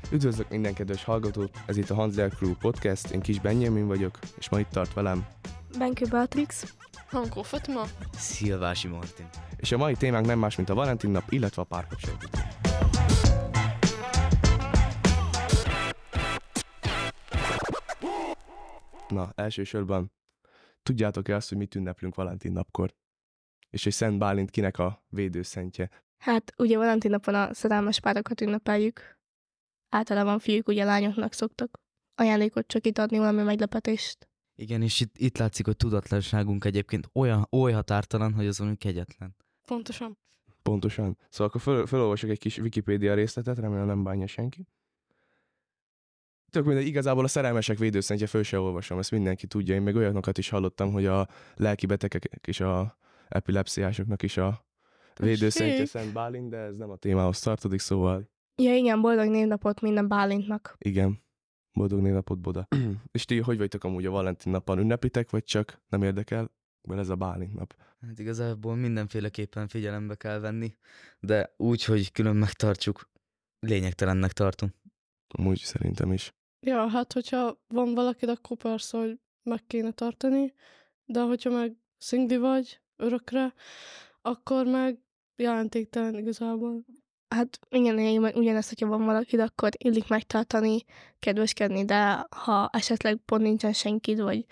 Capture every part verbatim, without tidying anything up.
Üdvözlök minden kedves hallgatót, ez itt a Hanzler Crew Podcast, én Kis Benjamin vagyok, és ma itt tart velem Benkő Beatrix, Hankó Fatma, Szilvási Martin. És a mai témánk nem más, mint a Valentin nap, illetve a párkapcsolat. Na, elsősorban tudjátok-e azt, hogy mit ünneplünk Valentin napkor? És hogy Szent Bálint kinek a védőszentje? hát ugye Valentin napon a szerelmes párokat ünnepeljük. Általában fiúk ugye lányoknak szoktak ajándékot csak itt adni, valami meglepetést. Igen, és itt, itt látszik, hogy tudatlanságunk egyébként olyan, oly határtalan, hogy azon kegyetlen. pontosan. Pontosan. Szóval akkor föl, felolvasok egy kis Wikipédia részletet, remélem nem bánja senki. Tök mindegy, igazából a szerelmesek védőszentje föl se olvasom, ezt mindenki tudja. Én meg olyanokat is hallottam, hogy a lelki betegek és a epilepsziásoknak is a védőszentje Szent Bálint, de ez nem a témához tartozik, szóval Ja igen, boldog névnapot minden Bálintnak. igen, boldog névnapot, Boda. És ti hogy vagytok amúgy a Valentin napon? Ünneplitek, vagy csak nem érdekel? Mert ez a Bálint nap. Hát igazából mindenféleképpen figyelembe kell venni, de úgy, hogy külön megtartsuk, lényegtelennek tartom. Amúgy szerintem is. Ja, hát hogyha van valakid, akkor persze, hogy meg kéne tartani, de hogyha meg szingli vagy örökre, akkor meg jelentéktelen igazából. Hát igen, én meg ugyanezt, hogyha van valakid, akkor illik megtartani, kedveskedni, de ha esetleg pont nincsen senkid, vagy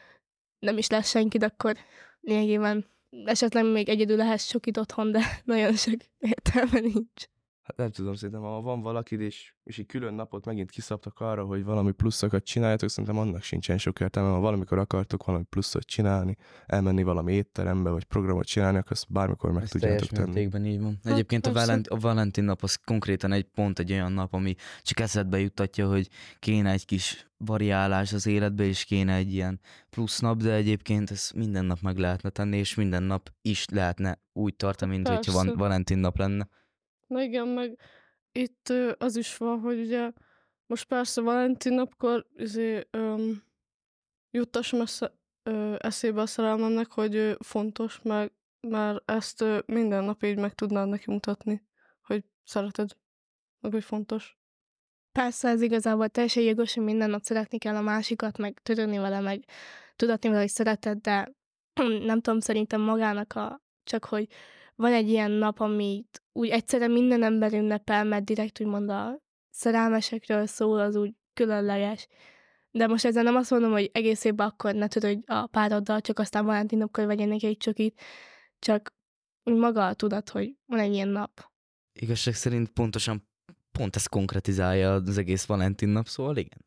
nem is lesz senkid, akkor lényegében esetleg még egyedül lehetsz sok itt otthon, de nagyon sok értelme nincs. Hát nem tudom, szerintem ha van valakid, és, és egy külön napot megint kiszabtak arra, hogy valami pluszokat csináljatok, szerintem annak sincsen sok értelme. Ha valamikor akartok valami pluszot csinálni, elmenni valami étterembe, vagy programot csinálni, akkor azt bármikor meg Ez tudjátok teljes tenni. mértékben így van. Hát Egyébként a, persze. Valent, a Valentin nap az konkrétan egy pont egy olyan nap, ami csak eszedbe juttatja, hogy kéne egy kis variálás az életbe, és kéne egy ilyen plusz nap, de egyébként ezt minden nap meg lehetne tenni, és minden nap is lehetne úgy tartani, mint hogyha van, Persze. Valentin nap lenne. Na igen, meg itt ö, az is van, hogy ugye most persze Valentin napkor izé, öm, juttassam esze, ö, eszébe a szerelmemnek, hogy ö, fontos, meg, mert ezt ö, minden nap így meg tudnád neki mutatni, hogy szereted, meg hogy fontos. Persze ez igazából teljesen jogos, hogy minden nap szeretni kell a másikat, meg törődni vele, meg tudatni vele, hogy szereted, de nem tudom, szerintem magának a, csak hogy van egy ilyen nap, amit úgy egyszerre minden ember ünnepel, mert direkt úgymond a szerelmesekről szól, az úgy különleges. De most ezzel nem azt mondom, hogy egész évben akkor ne törődj a pároddal, csak aztán Valentin napkor vegyen neki egy csokit, csak úgy maga a tudat, hogy van egy ilyen nap. Igazság szerint pontosan pont ez konkretizálja az egész Valentin nap, szóval igen.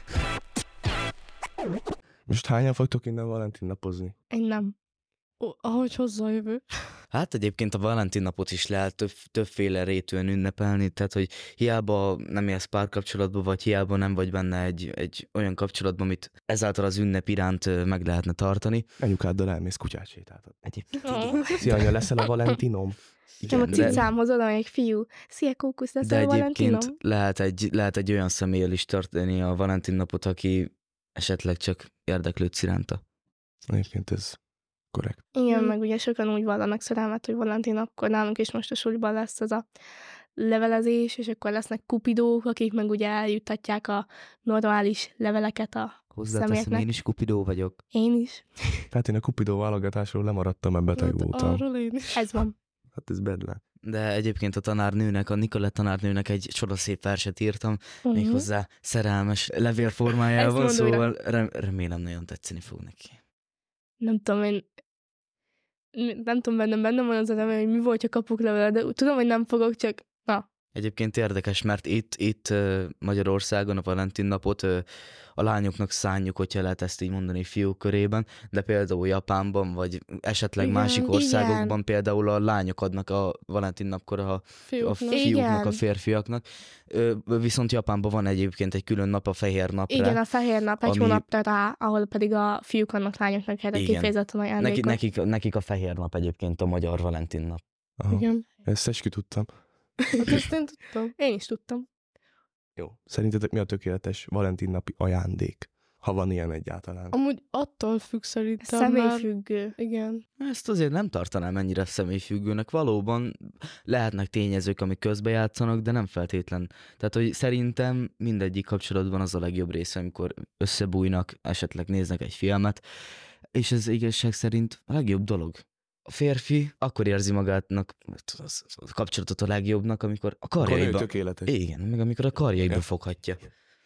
Most hányan fogtok innen Valentin napozni? Én nem. Ó, ahogy hozzá a jövő. Hát egyébként a Valentin napot is lehet több, többféle rétűen ünnepelni, tehát hogy hiába nem élsz párkapcsolatban, vagy hiába nem vagy benne egy, egy olyan kapcsolatban, amit ezáltal az ünnep iránt ö, meg lehetne tartani. Anyukáddal elmész kutyát sétáltatni. Egyébként Ah. Szia, anya, leszel a Valentinom? Nem a de- cicámhoz oda egy fiú. Szia, kókusz, lesz De a egyébként Valentinom? lehet egy, lehet egy olyan személlyel is tartani a Valentin napot, aki esetleg csak érdeklődsz iránta. Egyébként ez korrekt. Igen, Hmm. meg ugye sokan úgy vallanak szerelmet, hogy Valentin napkor nálunk is most a suliban lesz az a levelezés, és akkor lesznek kupidók, akik meg ugye eljuttatják a normális leveleket a Hozzáteszem, személyeknek. én is kupidó vagyok. Én is. Hát én a Cupidó válogatásról lemaradtam, mert beteg Hát voltam. arról én is. Ez van. Hát ez bedlen. De egyébként a tanárnőnek, a Nikolett tanárnőnek egy csodaszép verset írtam, Uh-huh. méghozzá szerelmes levél Ezt formájában, mondd újra. szóval rem- remélem nagyon tetszeni fog neki. Nem tudom, én nem tudom, bennem bennem van az a remény, hogy mi volt, ha kapok levele, de tudom, hogy nem fogok, csak na. Egyébként érdekes, mert itt, itt ö, Magyarországon a Valentin napot ö, a lányoknak szánjuk, hogyha lehet ezt így mondani fiúk körében, de például Japánban, vagy esetleg Igen, másik országokban igen. például a lányok adnak a Valentin napkor a, a Fiúknak. fiúknak, Igen. a férfiaknak. Ö, viszont Japánban van egyébként egy külön nap, a fehér napra. Igen, a fehér nap egy ami- hónapra rá, ahol pedig a fiúk annak lányoknak erre Igen. kifejezetten Neki, ajándékot. nekik, nekik a fehér nap egyébként a magyar Valentin nap. Aha. Igen. Ezt is ki tudtam. Hát ezt én tudtam. Én is tudtam. Jó. Szerintetek mi a tökéletes Valentin napi ajándék? Ha van ilyen egyáltalán. Amúgy attól függ szerintem, Személyfüggő. Mert... Igen. Ezt azért nem tartanám ennyire személyfüggőnek. Valóban lehetnek tényezők, amik közbejátszanak, de nem feltétlen. Tehát, hogy szerintem mindegyik kapcsolatban az a legjobb része, amikor összebújnak, esetleg néznek egy filmet, és ez igazság szerint a legjobb dolog. A férfi akkor érzi magátnak a kapcsolatot a legjobbnak, amikor a karjaiba... tökéletes. Igen, meg amikor a karjaiba Ja. foghatja.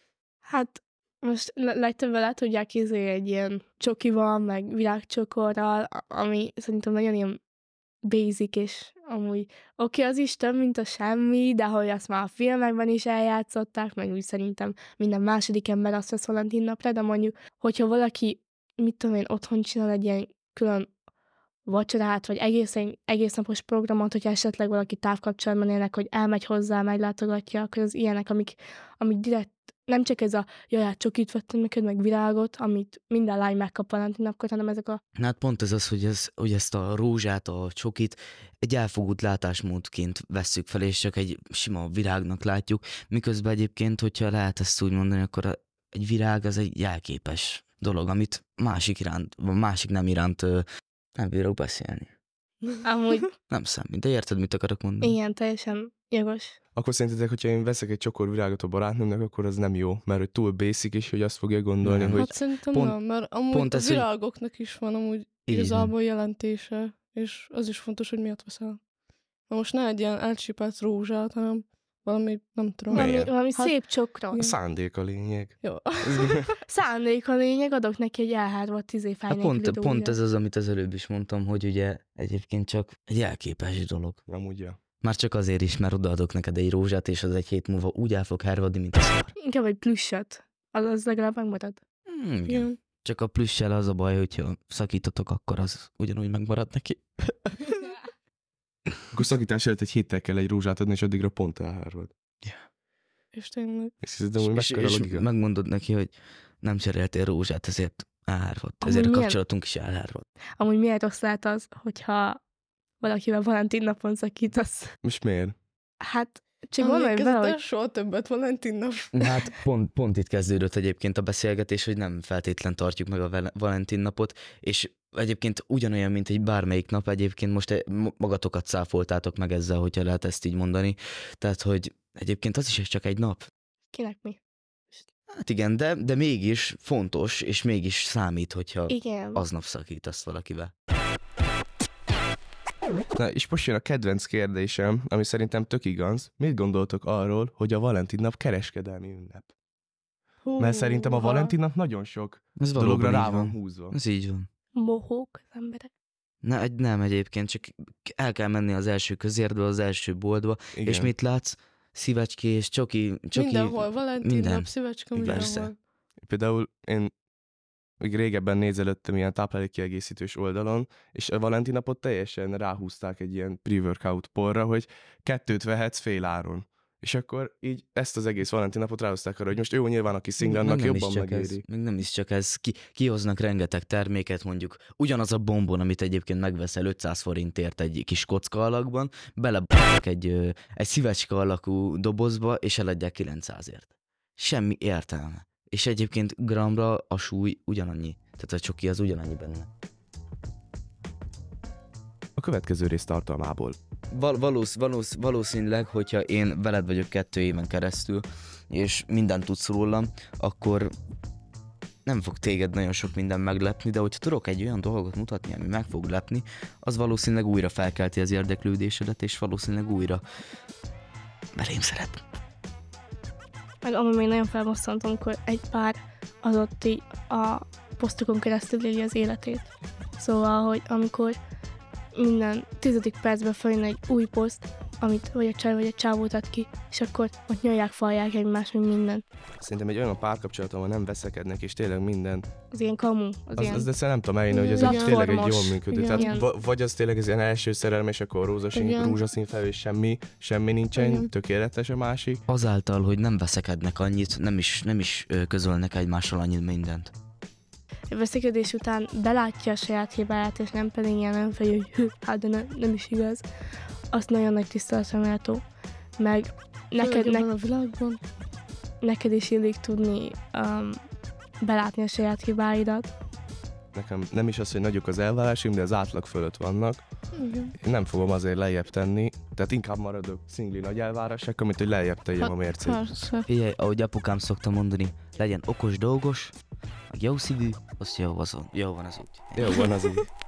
Hát most le- legtöbben le tudják kézzelni egy ilyen csokival, meg virágcsokorral, a- ami szerintem nagyon ilyen basic, és amúgy oké, okay, az is több, mint a semmi, de hogy azt már a filmekben is eljátszották, meg úgy szerintem minden második ember azt vesz Valentin napra, de mondjuk, hogyha valaki, mit tudom én, otthon csinál egy ilyen külön vacsorát, vagy egész, egész napos programot, hogyha esetleg valaki távkapcsolatban élnek, hogy elmegy hozzá, meglátogatja, akkor az ilyenek, amik, amik direkt, nem csak ez a jaj, hát csokit vettem neked, meg virágot, amit minden lány megkap Valentin napkor, hanem ezek a... Hát pont ez az, hogy, ez, hogy ezt a rózsát, a csokit egy elfogult látásmódként vesszük fel, és csak egy sima virágnak látjuk, miközben egyébként, hogyha lehet ezt úgy mondani, akkor a, egy virág az egy jelképes dolog, amit másik iránt, vagy másik nem iránt ö, nem bírok beszélni. Amúgy Nem számít, de érted, mit akarok mondani? igen, teljesen jogos. Akkor szerintetek, hogyha én veszek egy csokor virágot a barátnőmnek, akkor az nem jó, mert hogy túl basic is, hogy azt fogja gondolni, Nem. hogy Hát szerintem pont- nem, mert amúgy pont a ez, hogy- virágoknak is van amúgy Így igazából jelentése, és az is fontos, hogy miért veszel. Na most ne egy ilyen elcsipelt rózsát, hanem valami, nem tudom. Milyen? Valami, valami Hát- szép csokra. a szándék a lényeg. Jó. Szándék a lényeg, adok neki egy elhárvat tízé Hát fáj pont, nélküli pont ez rózsát. az, amit az előbb is mondtam, hogy ugye egyébként csak egy jelképes dolog. Amúgy, ja. Már csak azért is, mert odaadok neked egy rózsát, és az egy hét múlva úgy el fog hervadni, mint a szar. Inkább egy plüssöt. Az, az legalább megmarad. Hmm, igen. Igen. Csak a plüssel az a baj, hogyha szakítotok, akkor az ugyanúgy megmarad neki. Akkor szakítás előtt egy héttel kell egy rózsát adni, és addigra pont elhárvad. És tényleg. És szerintem, hogy És, mekkora és logika. megmondod neki, hogy nem cseréltél rózsát, ezért elhárvadt. Amúgy Ezért a milyen- kapcsolatunk is elhárvadt. Amúgy miért rossz lehet az, hogyha valakivel Valentin napon szakítasz? Most miért? Hát, csak gondolj bele, hogy soha többet Valentin nap. Hát pont, pont itt kezdődött egyébként a beszélgetés, hogy nem feltétlen tartjuk meg a Val- Valentin napot, és egyébként ugyanolyan, mint egy bármelyik nap, egyébként most e- m- magatokat száfoltátok meg ezzel, hogyha lehet ezt így mondani. Tehát, hogy egyébként az is csak egy nap. kinek mi? Hát igen, de, de mégis fontos, és mégis számít, hogyha Igen. aznap szakítasz valakivel. Na, és most jön a kedvenc kérdésem, ami szerintem tök igaz. Mit gondoltok arról, hogy a Valentin nap kereskedelmi ünnep? Mert szerintem a Valentin nap nagyon sok Ez dologra valóban rá így van van. húzva. Ez így van. Mohók az emberek. Ne, egy- nem egyébként, csak el kell menni az első közértbe, az első boltba, Igen. és mit látsz? Szívecskés, csoki, csoki. Mindenhol, Valentin minden. nap, szívecske, Persze. mindenhol. Például én még régebben nézelődtem ilyen táplálékkiegészítős oldalon, és a Valentin napot teljesen ráhúzták egy ilyen pre-workout porra, hogy kettőt vehetsz fél áron. És akkor így ezt az egész Valentin napot ráhozták arra, hogy most jó, nyilván aki single, annak Meg nem is jobban csak ez, megéri. meg nem is csak ez, ki, kihoznak rengeteg terméket, mondjuk ugyanaz a bombon, amit egyébként megveszel ötszáz forintért egy kis kocka alakban, belebasznak egy, ö, egy szívecske alakú dobozba, és eladják kilencszázért. Semmi értelme. És egyébként gramra a súly ugyanannyi. Tehát a csoki az ugyanannyi benne. A következő rész tartalmából. Val- valósz, valósz, valószínűleg, hogyha én veled vagyok kettő éven keresztül, és mindent tudsz rólam, akkor nem fog téged nagyon sok minden meglepni, de hogyha tudok egy olyan dolgot mutatni, ami meg fog lepni, az valószínűleg újra felkelti az érdeklődésedet, és valószínűleg újra belém szeret. Meg amúgy még nagyon felbosszantom, amikor egy pár az ott így a posztokon keresztül éli az életét. Szóval, hogy amikor minden tizedik percben följön egy új poszt, amit vagy a csaj vagy a csávót ad ki, és akkor ott nyolják, falják egymást, mint minden. Szerintem egy olyan párkapcsolaton, ahol nem veszekednek, és tényleg minden. Az ilyen kamu, az, Az, ilyen... az de szerintem nem tudom eljönni, hogy ez egy, tényleg egy Platformos. jól működő. Igen. Tehát Igen. va- vagy az tényleg az ilyen első szerelem, és akkor rózsaszín, Igen. rózsaszín felül, és semmi, semmi nincsen, Igen. tökéletes a másik. Azáltal, hogy nem veszekednek annyit, nem is, nem is ö, közölnek egymással annyit mindent. A veszekedés után belátja a saját hibáját, és nem pedig ilyen nem fel, hogy hű, hát de ne, nem is igaz. Azt nagyon nagy tiszteletre méltó. Meg neked, Neked, ne, a világban. neked is illik tudni um, belátni a saját hibáidat. Nekem nem is az, hogy nagyok az elvárásaim, de az átlag fölött vannak. Igen. Én nem fogom azért lejjebb tenni, tehát inkább maradok szingli nagy elvárásokkal, mint hogy lejjebb tegyem a mércét. Persze. Figyelj, ahogy apukám szokta mondani, legyen okos, dolgos, meg jó szívű, az jó, az, jó van az úgy. Jó van az így.